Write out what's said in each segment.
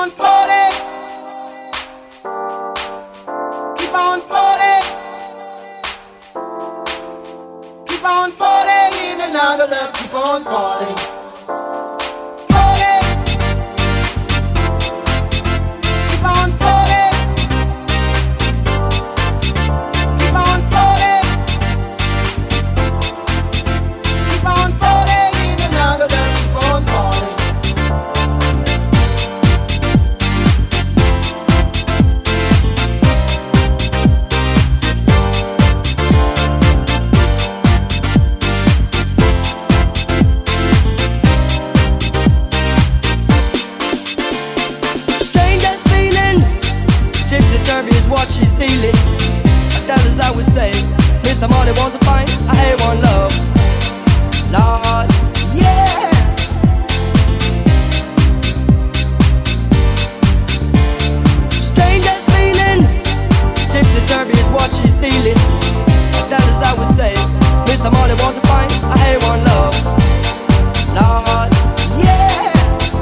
on falling, keep on falling, keep on falling in another love, keep on falling. What she's dealing, that is that we say. Mr. Money want to find a A1 love, Lord, yeah. Strangest feelings, Dipsy Derby is what she's dealing, that is that we say. Mr. Money want to find a A1 love, Lord, yeah.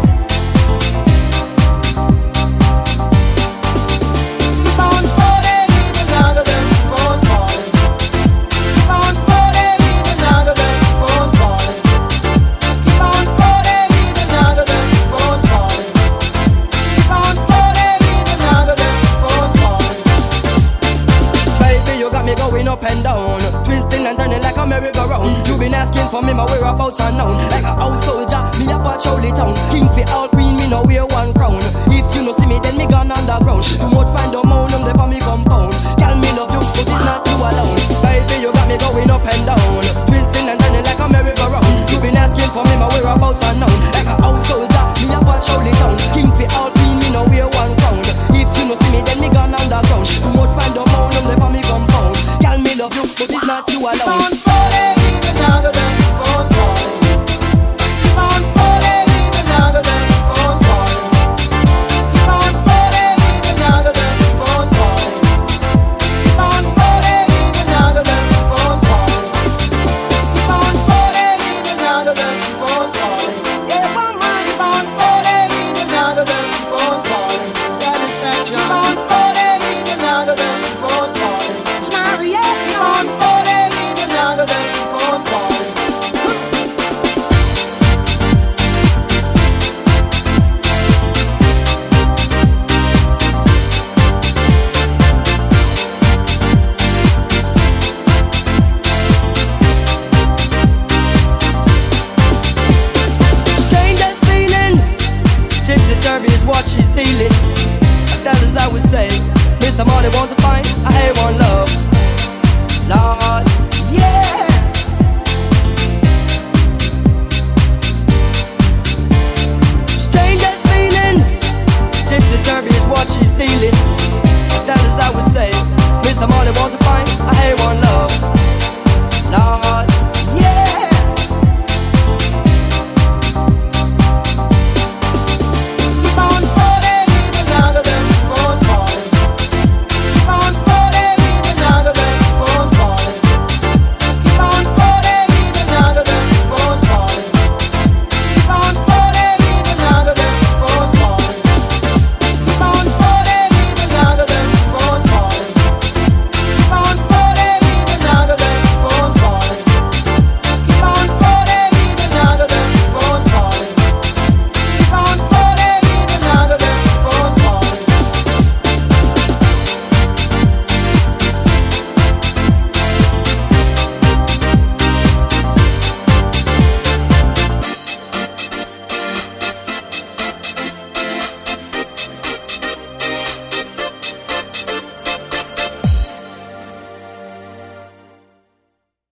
Up and down, twisting and turning like a merry-go-round. You been asking for me, my whereabouts unknown. Like a old soldier, me a patrol the town. King fi all queen, me no wear one crown. If you no see me, then me gone underground. Too much pandemonium, they for me compound. Tell me love you, but it's not you alone. Baby, you got me going up and down.